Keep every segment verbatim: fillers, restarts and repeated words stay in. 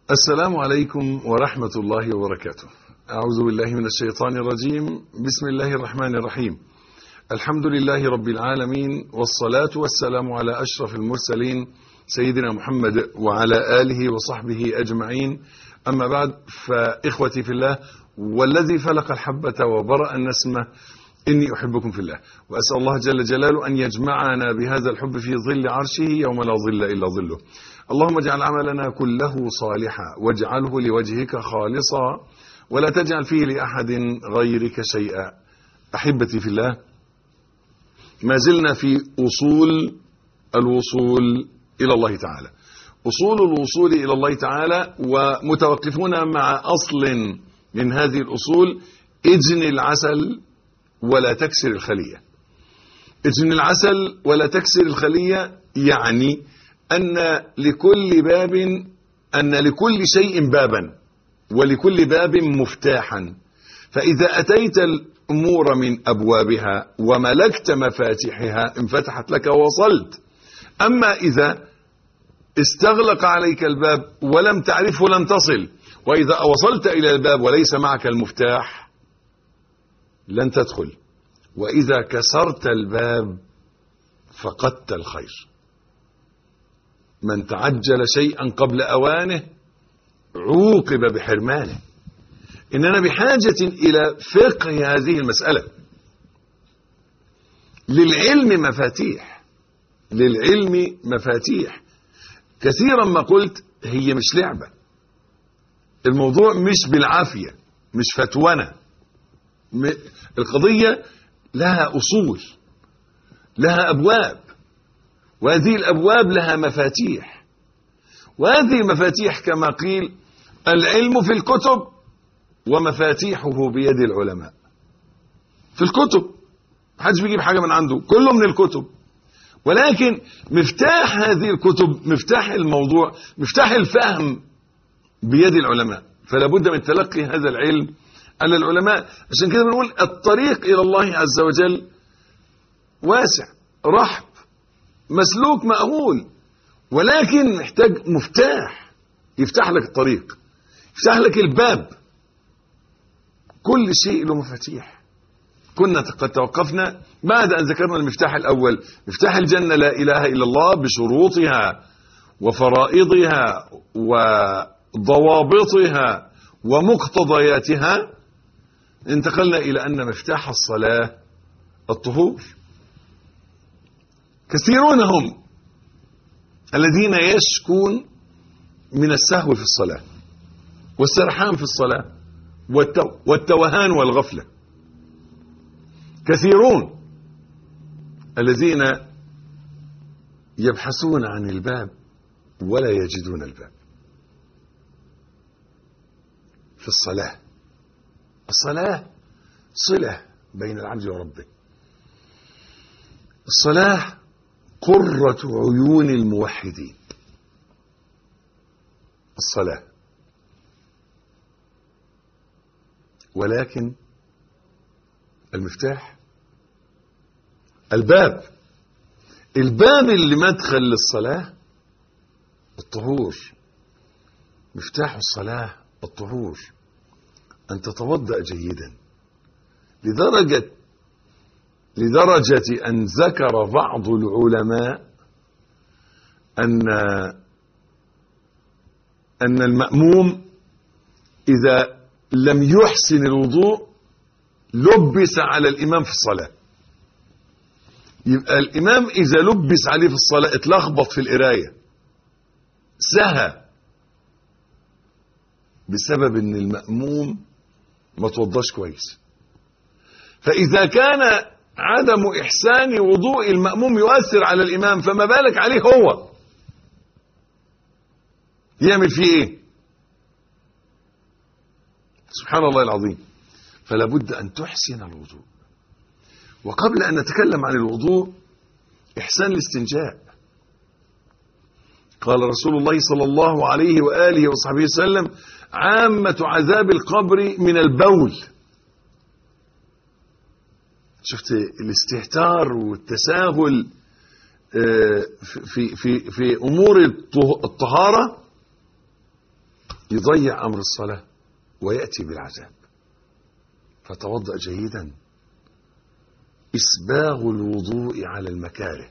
السلام عليكم ورحمة الله وبركاته. أعوذ بالله من الشيطان الرجيم. بسم الله الرحمن الرحيم. الحمد لله رب العالمين، والصلاة والسلام على أشرف المرسلين سيدنا محمد وعلى آله وصحبه أجمعين. أما بعد، فإخوتي في الله والذي فلق الحبة وبرأ النسمة، إني أحبكم في الله، وأسأل الله جل جلاله أن يجمعنا بهذا الحب في ظل عرشه يوم لا ظل إلا ظله. اللهم اجعل عملنا كله صالحا واجعله لوجهك خالصا ولا تجعل فيه لأحد غيرك شيئا. أحبتي في الله، ما زلنا في أصول الوصول إلى الله تعالى، أصول الوصول إلى الله تعالى، ومتوقفون مع أصل من هذه الأصول: اجن العسل ولا تكسر الخلية. اجن العسل ولا تكسر الخلية يعني أن لكل باب أن لكل شيء بابا، ولكل باب مفتاحا، فإذا أتيت الأمور من أبوابها وملكت مفاتيحها انفتحت لك ووصلت. أما إذا استغلق عليك الباب ولم تعرفه لن تصل، وإذا وصلت إلى الباب وليس معك المفتاح لن تدخل، وإذا كسرت الباب فقدت الخير. من تعجل شيئا قبل أوانه عوقب بحرمانه. إننا بحاجة إلى فقه هذه المسألة. للعلم مفاتيح، للعلم مفاتيح. كثيرا ما قلت هي مش لعبة، الموضوع مش بالعافية، مش فتوانة. القضية لها أصول، لها أبواب، وهذه الأبواب لها مفاتيح، وهذه المفاتيح كما قيل العلم في الكتب ومفاتيحه بيد العلماء. في الكتب محدش بيجيب حاجة من عنده، كله من الكتب، ولكن مفتاح هذه الكتب، مفتاح الموضوع، مفتاح الفهم بيد العلماء. فلا بد من تلقي هذا العلم على العلماء. عشان كده بنقول الطريق إلى الله عز وجل واسع رحب مسلوك مأهول، ولكن محتاج مفتاح يفتح لك الطريق، يفتح لك الباب. كل شيء له مفاتيح. كنا قد توقفنا بعد أن ذكرنا المفتاح الأول، مفتاح الجنة لا إله إلا الله بشروطها وفرائضها وضوابطها ومقتضياتها. انتقلنا إلى أن مفتاح الصلاة الطهور. كثيرون هم الذين يشكون من السهو في الصلاة والسرحان في الصلاة والتو والتوهان والغفلة. كثيرون الذين يبحثون عن الباب ولا يجدون الباب في الصلاة. الصلاة صلة بين العبد وربه. الصلاة قرة عيون الموحدين. الصلاة، ولكن المفتاح الباب الباب اللي مدخل للصلاة الطهور. مفتاح الصلاة الطهور، أن تتوضأ جيدا، لدرجة لدرجة أن ذكر بعض العلماء أن أن المأموم إذا لم يحسن الوضوء لبس على الإمام في الصلاة. يبقى الإمام إذا لبس عليه في الصلاة اتلخبط في القراية، سهى، بسبب أن المأموم ما توضاش كويس. فإذا كان عدم إحسان وضوء المأموم يؤثر على الإمام، فما بالك عليه هو يعمل فيه إيه؟ سبحان الله العظيم. فلا بد أن تحسن الوضوء. وقبل أن نتكلم عن الوضوء، إحسان الاستنجاء. قال رسول الله صلى الله عليه وآله وصحبه وسلم: عامة عذاب القبر من البول. شفت الاستهتار والتساهل في في في امور الطهاره. يضيع أمر الصلاة ويأتي بالعذاب. فتوضأ جيدا. إسباغ الوضوء على المكاره،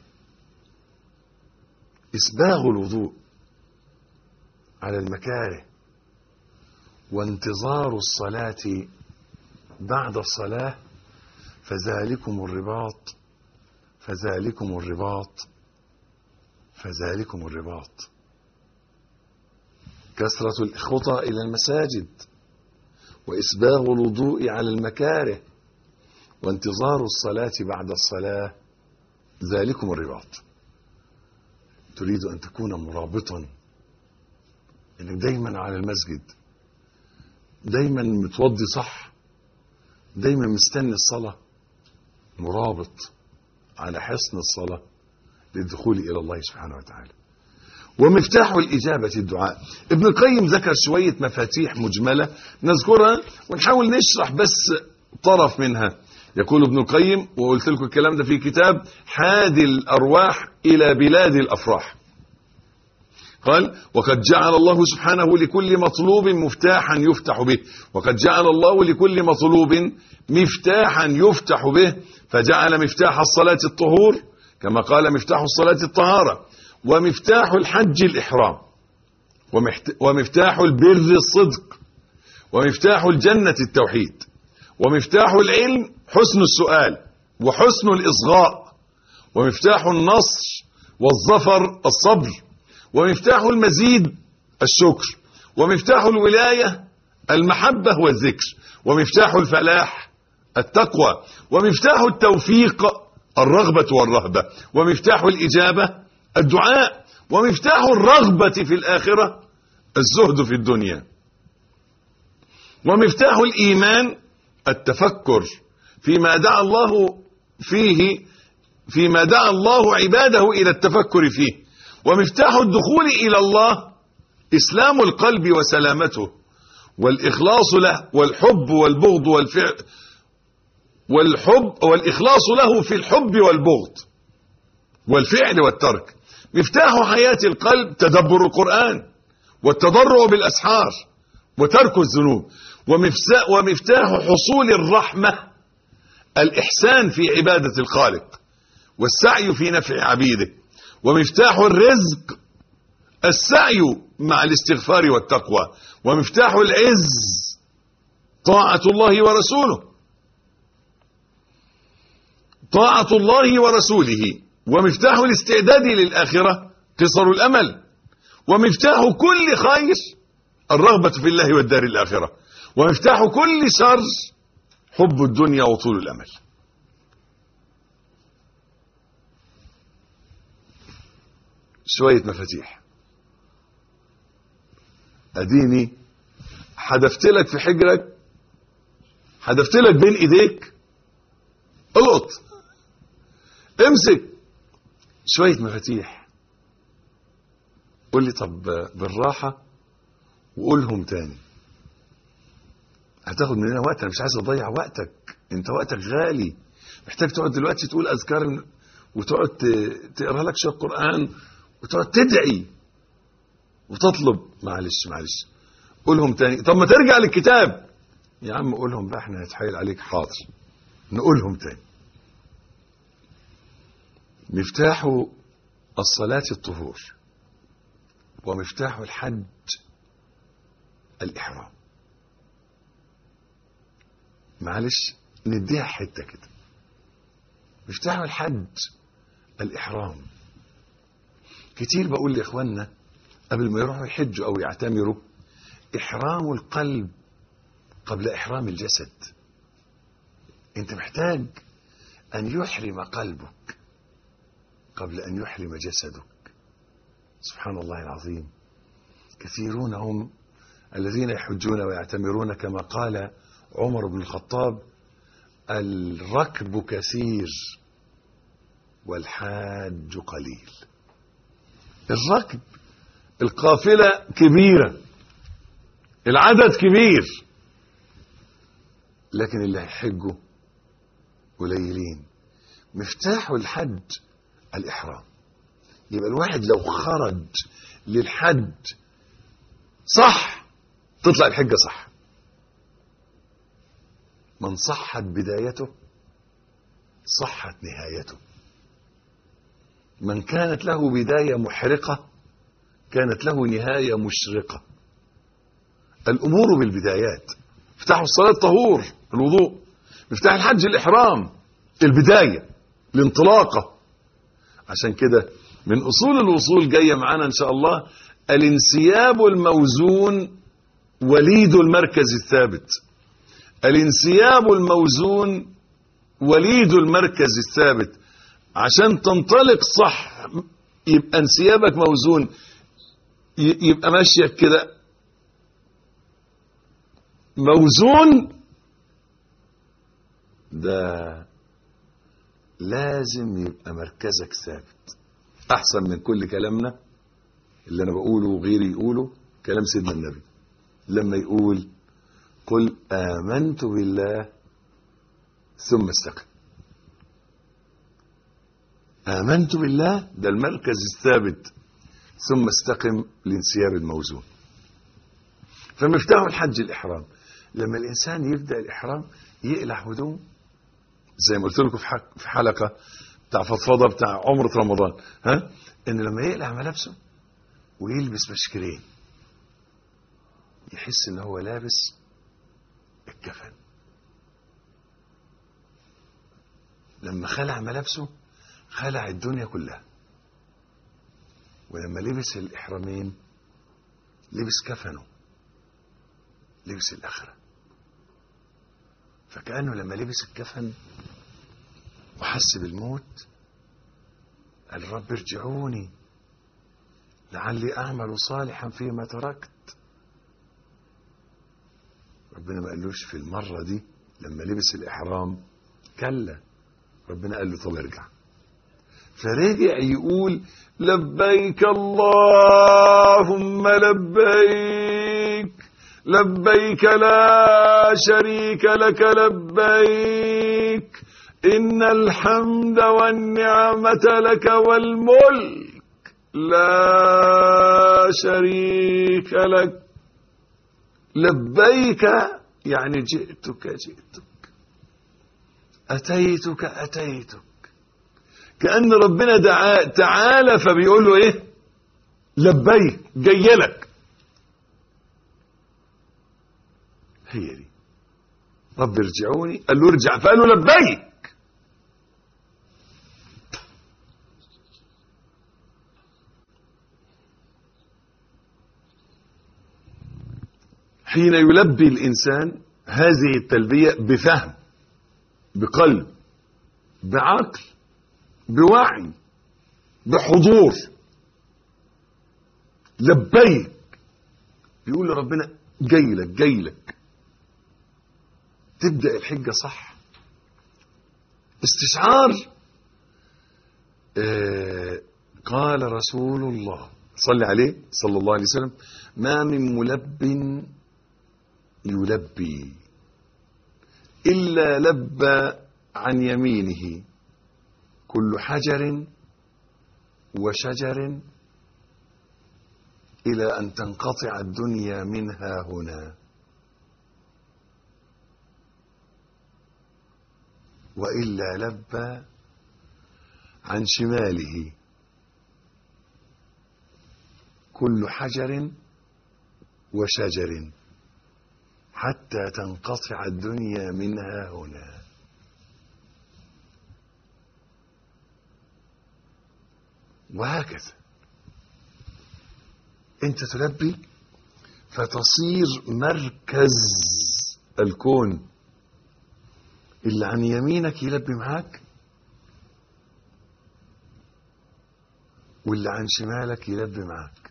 إسباغ الوضوء على المكاره وانتظار الصلاة بعد الصلاة، فذلكم الرباط فذلكم الرباط فذلكم الرباط. كثرة الخطى إلى المساجد، وإسباغ الوضوء على المكاره، وانتظار الصلاة بعد الصلاة، ذلكم الرباط. تريد أن تكون مرابطا، إنك دايما على المسجد، دايما متوضي صح، دايما مستني الصلاة، مرابط على حصن الصلاة للدخول إلى الله سبحانه وتعالى. ومفتاح الإجابة الدعاء. ابن القيم ذكر شوية مفاتيح مجملة نذكرها ونحاول نشرح بس طرف منها. يقول ابن القيم، وقلت لكم الكلام ده في كتاب حادي الأرواح إلى بلاد الأفراح، قال: وقد جعل الله سبحانه لكل مطلوب مفتاحا يفتح به، وقد جعل الله لكل مطلوب مفتاحا يفتح به، فجعل مفتاح الصلاة الطهور، كما قال مفتاح الصلاة الطهارة، ومفتاح الحج الإحرام، ومفتاح البر الصدق، ومفتاح الجنة التوحيد، ومفتاح العلم حسن السؤال وحسن الإصغاء، ومفتاح النصر والظفر الصبر، ومفتاح المزيد الشكر، ومفتاح الولاية المحبة والذكر، ومفتاح الفلاح التقوى، ومفتاح التوفيق الرغبة والرهبة، ومفتاح الإجابة الدعاء، ومفتاح الرغبة في الآخرة الزهد في الدنيا، ومفتاح الإيمان التفكر فيما دعا الله فيه فيما دعا الله عباده إلى التفكر فيه، ومفتاح الدخول إلى الله إسلام القلب وسلامته والإخلاص له والحب والبغض والفعل والحب والإخلاص له في الحب والبغض والفعل والترك. مفتاح حياة القلب تدبر القرآن والتضرع بالأسحار وترك الذنوب. ومفتاح حصول الرحمة الإحسان في عبادة الخالق والسعي في نفع عبيده. ومفتاح الرزق السعي مع الاستغفار والتقوى. ومفتاح العز طاعة الله ورسوله طاعة الله ورسوله. ومفتاح الاستعداد للآخرة قصر الأمل. ومفتاح كل خير الرغبة في الله والدار الآخرة. ومفتاح كل شر حب الدنيا وطول الأمل. شوية مفاتيح. أديني حدفت لك في حجرك، حدفت لك بين إيديك، القط امسك شوية مفاتيح. قول لي طب بالراحة وقولهم تاني، هتاخد مننا وقت. انا مش عايز اضيع وقتك، انت وقتك غالي، محتاج تقعد دلوقتي تقول اذكار وتقعد تقرا لك شويه قران وتقعد تدعي وتطلب. معلش معلش قولهم تاني. طب ما ترجع للكتاب يا عم، قولهم بقى، احنا هنتحايل عليك. حاضر نقولهم تاني. مفتاح الصلاة الطهور، ومفتاح الحج الإحرام. معلش نديها حتة كده. مفتاح الحج الإحرام. كتير بقول لإخواننا قبل ما يروحوا يحجوا أو يعتمروا: إحرام القلب قبل إحرام الجسد. أنت محتاج أن يحرم قلبك قبل أن يحرم جسدك. سبحان الله العظيم. كثيرون هم الذين يحجون ويعتمرون كما قال عمر بن الخطاب: الركب كثير والحاج قليل. الركب، القافلة كبيرة، العدد كبير، لكن اللي هيحجوا قليلين. مفتاح الحج الإحرام. يبقى الواحد لو خرج للحج صح تطلع الحجة صح. من صحت بدايته صحت نهايته. من كانت له بداية محرقة كانت له نهاية مشرقة. الأمور بالبدايات. مفتاح الصلاة طهور الوضوء، مفتاح الحج الإحرام البداية الانطلاقة. عشان كده من أصول الوصول جاية معانا إن شاء الله الانسياب الموزون وليد المركز الثابت. الانسياب الموزون وليد المركز الثابت. عشان تنطلق صح يبقى انسيابك موزون، يبقى ماشيك كده موزون. ده لازم يبقى مركزك ثابت. احسن من كل كلامنا اللي انا بقوله وغيري يقوله كلام سيدنا النبي لما يقول قل آمنت بالله ثم استقم. آمنت بالله ده المركز الثابت، ثم استقم لانسياب الموزون. فمفتاح الحج الإحرام. لما الإنسان يبدأ الإحرام يقلع هدوم زي ما قلت لكم في حلقة بتاع فضفضة بتاع عمرة رمضان، ها إن لما يقلع ملابسه ويلبس بشكرين يحس إن هو لابس الكفن. لما خلع ملابسه خلع الدنيا كلها، ولما لبس الإحرامين لبس كفنه، لبس الآخرة. فكأنه لما لبس الكفن وحس بالموت قال رب ارجعوني لعلي أعمل صالحا فيما تركت. ربنا ما قالوش في المرة دي لما لبس الإحرام كلا، ربنا قال له طب ارجع. فرجع يقول لبيك اللهم لبيك لبيك لا شريك لك لبيك إن الحمد والنعمة لك والملك لا شريك لك. لبيك يعني جئتك جئتك، أتيتك أتيتك. كأن ربنا دعا تعالى فبيقول له ايه لبيك جاي لك. هي دي رب ارجعوني، قال له ارجع فقال له لبيك. حين يلبي الإنسان هذه التلبية بفهم بقلب بعقل بوعي بحضور، لبيك بيقول لربنا جاي لك جاي لك. تبدأ الحجة صح. استشعار. آه قال رسول الله صلى عليه صلى الله عليه وسلم ما من ملب يلبي إلا لبى عن يمينه كل حجر وشجر إلى أن تنقطع الدنيا منها هنا، وإلا لبى عن شماله كل حجر وشجر حتى تنقطع الدنيا منها هنا. وهكذا انت تلبي فتصير مركز الكون. اللي عن يمينك يلبي معاك، واللي عن شمالك يلبي معاك.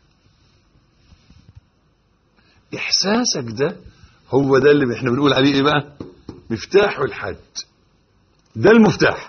احساسك ده هو ده اللي احنا بنقول عليه ايه بقى؟ مفتاح الحج. ده المفتاح.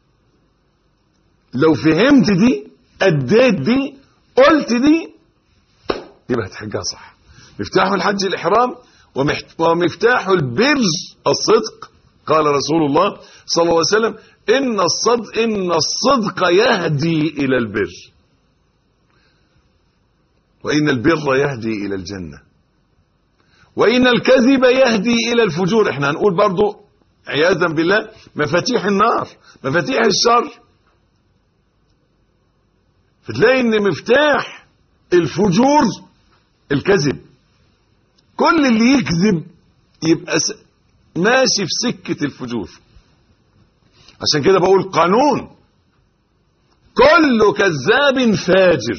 لو فهمت دي اديت دي قلت دي يبقى هتحجها صح. مفتاح الحج الإحرام ومفتاح البر الصدق. قال رسول الله صلى الله عليه وسلم إن الصدق إن الصدق يهدي إلى البر وإن البر يهدي إلى الجنة وإن الكذب يهدي إلى الفجور. احنا هنقول برضو عياذا بالله مفاتيح النار، مفاتيح الشر. فتلاقي ان مفتاح الفجور الكذب. كل اللي يكذب يبقى ماشي في سكة الفجور. عشان كده بقول قانون كل كذاب فاجر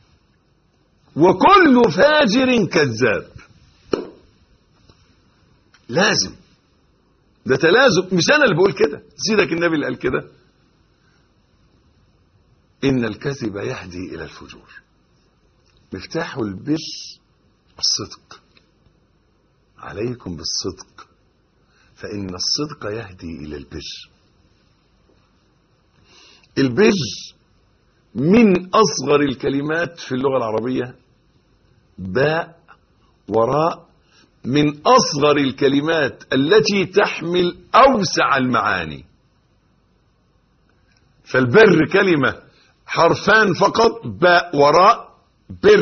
وكل فاجر كذاب. لازم، ده تلازم، مش انا اللي بقول كده، سيدك النبي اللي قال كده. ان الكذب يهدي الى الفجور. مفتاح البر الصدق. عليكم بالصدق فان الصدق يهدي الى البر. البر من اصغر الكلمات في اللغة العربية، باء وراء، من اصغر الكلمات التي تحمل اوسع المعاني. فالبر كلمة حرفان فقط، باء وراء، بر،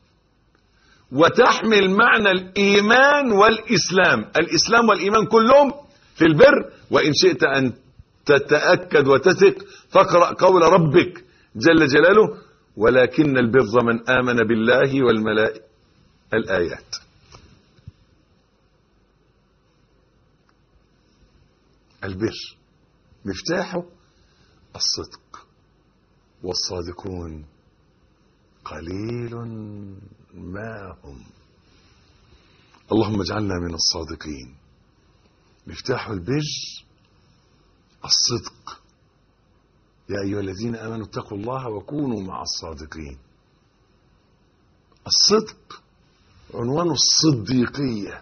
وتحمل معنى الايمان والاسلام. الاسلام والايمان كلهم في البر. وان شئت ان تتأكد وتثق فاقرأ قول ربك جل جلاله ولكن البر من آمن بالله والملائكة، الآيات. البر مفتاحه الصدق، والصادقون قليل ما هم. اللهم اجعلنا من الصادقين. مفتاح البر الصدق. يا أيها الذين آمنوا اتقوا الله وكونوا مع الصادقين. الصدق عنوان الصديقية.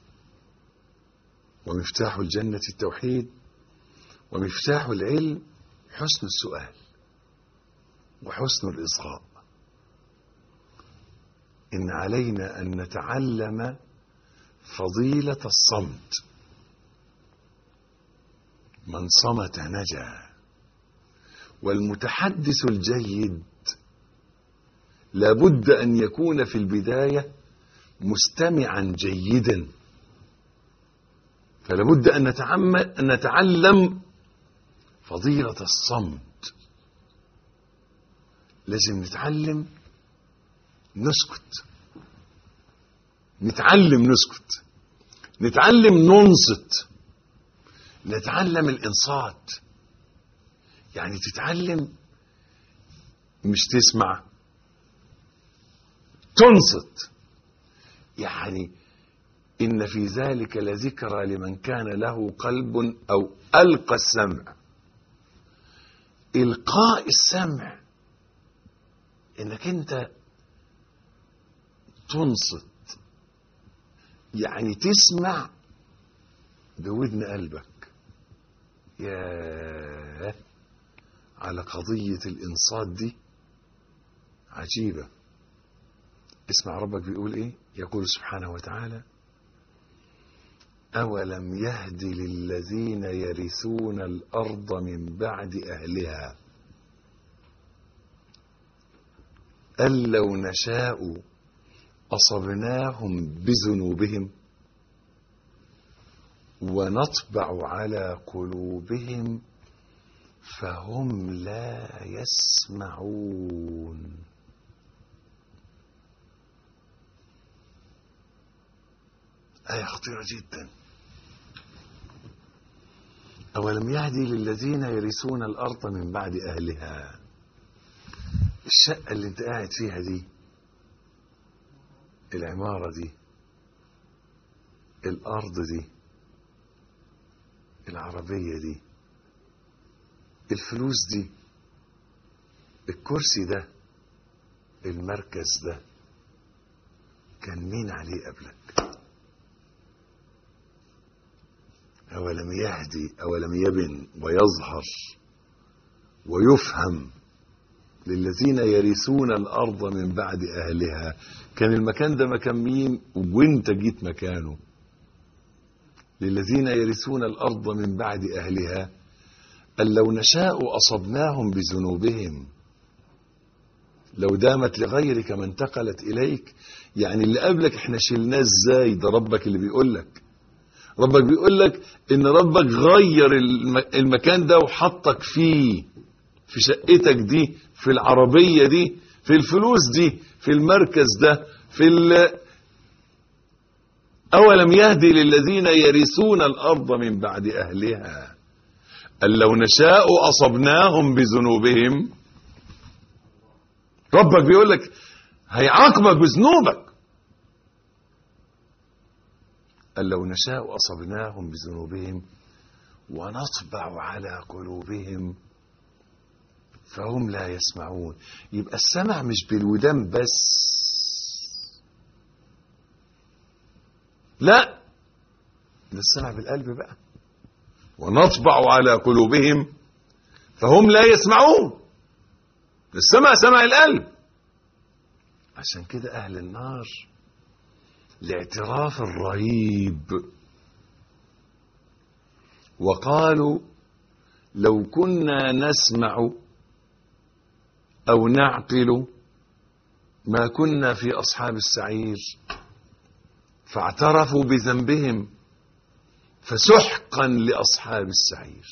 ومفتاح الجنة التوحيد. ومفتاح العلم حسن السؤال وحسن الإصغاء. إن علينا أن نتعلم فضيلة الصمت. من صمت نجا. والمتحدث الجيد لابد أن يكون في البداية مستمعا جيدا. فلابد أن أن نتعلم فضيلة الصمت. لازم نتعلم نسكت، نتعلم نسكت، نتعلم ننصت، نتعلم الإنصات. يعني تتعلم مش تسمع، تنصت. يعني إن في ذلك لذكرى لمن كان له قلب أو ألقى السمع. إلقاء السمع إنك أنت تنصت، يعني تسمع بودن قلبك. ياه على قضية الإنصات دي، عجيبة. اسمع ربك بيقول إيه؟ يقول سبحانه وتعالى: أولم يهد للذين يرثون الأرض من بعد أهلها أن لو نشاء أصبناهم بذنوبهم ونطبع على قلوبهم فهم لا يسمعون. آية خطيرة جدا. أولم يهدي للذين يرثون الأرض من بعد أهلها. الشقة اللي انت قاعد فيها دي، العمارة دي، الأرض دي، العربية دي، الفلوس دي، الكرسي ده، المركز ده، كان مين عليه قبلك؟ أولم يهدي، أولم يبن ويظهر ويفهم للذين يرثون الأرض من بعد أهلها. كان المكان ده مكان مين وانت جيت مكانه. للذين يرثون الأرض من بعد أهلها أن لو نشاء أصبناهم بذنوبهم. لو دامت لغيرك ما انتقلت إليك، يعني اللي قبلك احنا شلناه ازاي؟ ده ربك اللي بيقول لك. ربك بيقول لك ان ربك غير المكان ده وحطك فيه، في شقتك دي، في العربية دي، في الفلوس دي، في المركز ده، في ال... أولم يهدي للذين يرثون الأرض من بعد أهلها أن لو نشاء أصبناهم بذنوبهم. ربك بيقول لك هيعاقبك بذنوبك. أن لو نشاء أصبناهم بذنوبهم ونطبع على قلوبهم فهم لا يسمعون. يبقى السمع مش بالودان بس، لا، ده السمع بالقلب بقى. ونطبع على قلوبهم فهم لا يسمعون. السمع سمع القلب. عشان كده أهل النار الاعتراف الرهيب، وقالوا لو كنا نسمع أو نعقل ما كنا في أصحاب السعير، فاعترفوا بذنبهم فسحقا لأصحاب السعير.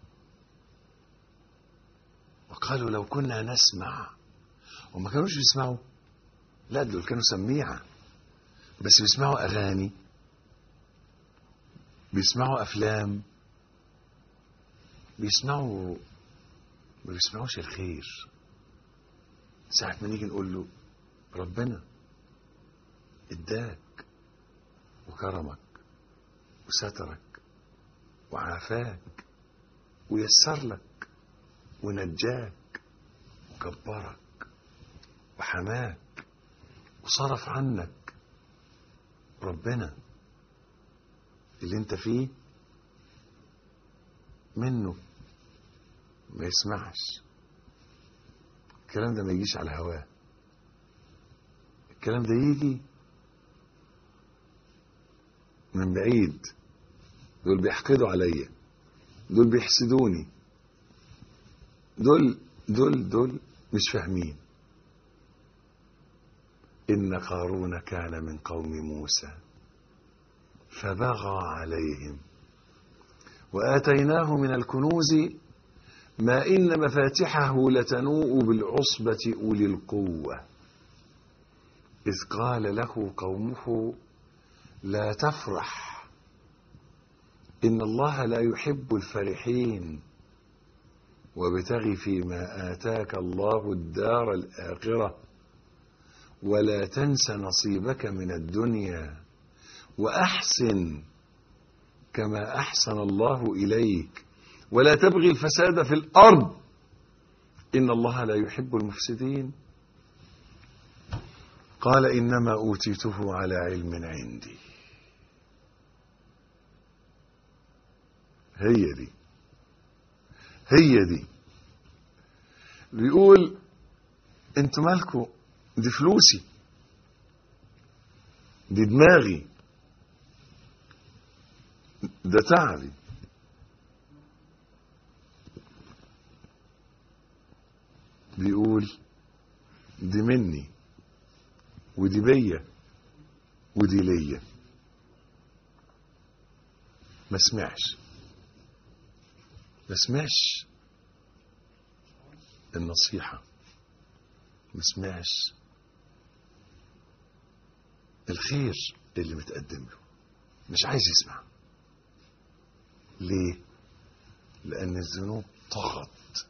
وقالوا لو كنا نسمع، وما كانوش بيسمعوا، لا دول كانوا سميعة، بس بيسمعوا أغاني، بيسمعوا أفلام، بيسمعوا ما بيسمعوش الخير. ساعة ما نيجي نقول له ربنا اداك وكرمك وسترك وعافاك ويسر لك ونجاك وكبرك وحماك وصرف عنك، ربنا اللي انت فيه منه ما يسمعش الكلام ده، ما يجيش على هواه. الكلام ده يجي من بعيد. دول بيحقدوا عليا، دول بيحسدوني، دول دول دول مش فاهمين. إن قارون كان من قوم موسى فبغى عليهم وآتيناه من الكنوز ما إن مفاتحه لتنوء بالعصبة أولي القوة إذ قال له قومه لا تفرح إن الله لا يحب الفرحين وابتغ فيما آتاك الله الدار الآخرة ولا تنس نصيبك من الدنيا وأحسن كما أحسن الله إليك ولا تبغي الفساد في الأرض إن الله لا يحب المفسدين. قال إنما أوتيته على علم عندي. هي دي هي دي بيقول انتوا مالكوا، دي فلوسي، دي دماغي، ده تعبي. بيقول دي مني ودي بيا ودي ليا. ما سمعش ما سمعش النصيحة، ما سمعش الخير اللي متقدم له، مش عايز يسمع. ليه؟ لأن الذنوب طغت.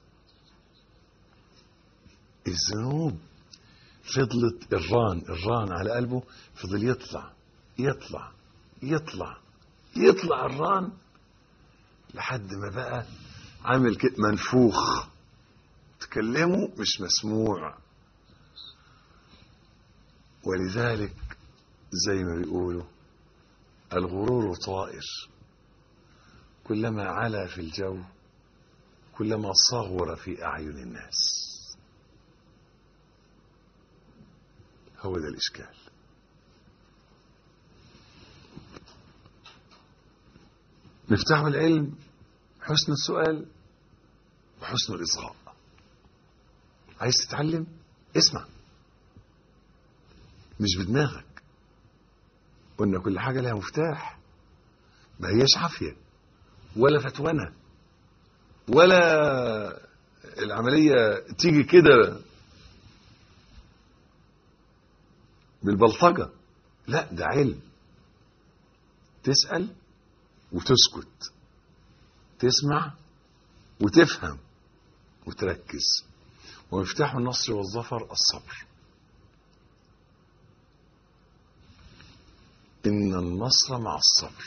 الذنوب فضلت الران الران على قلبه، فضل يطلع يطلع يطلع يطلع الران لحد ما بقى عامل كده منفوخ، تكلمه مش مسموع. ولذلك زي ما بيقولوا الغرور طائر، كلما علا في الجو كلما صغر في أعين الناس. هو ده الإشكال. مفتاح العلم حسن السؤال وحسن الإصغاء. عايز تتعلم؟ اسمع. مش بدماغك. قلنا كل حاجة لها مفتاح، ما هيش عافية ولا فتوانة ولا العملية تيجي كده بالبلطجة، لا ده علم. تسأل وتسكت، تسمع وتفهم وتركز. ومفتاح النصر والظفر الصبر. إن النصر مع الصبر.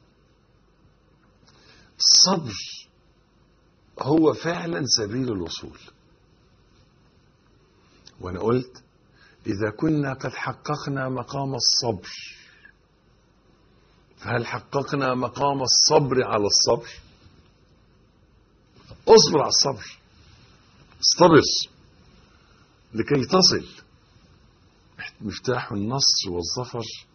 الصبر هو فعلا سبيل الوصول. وأنا قلت إذا كنا قد حققنا مقام الصبر، فهل حققنا مقام الصبر على الصبر؟ اصبر على الصبر، استبر لكي تصل. مفتاح النصر والظفر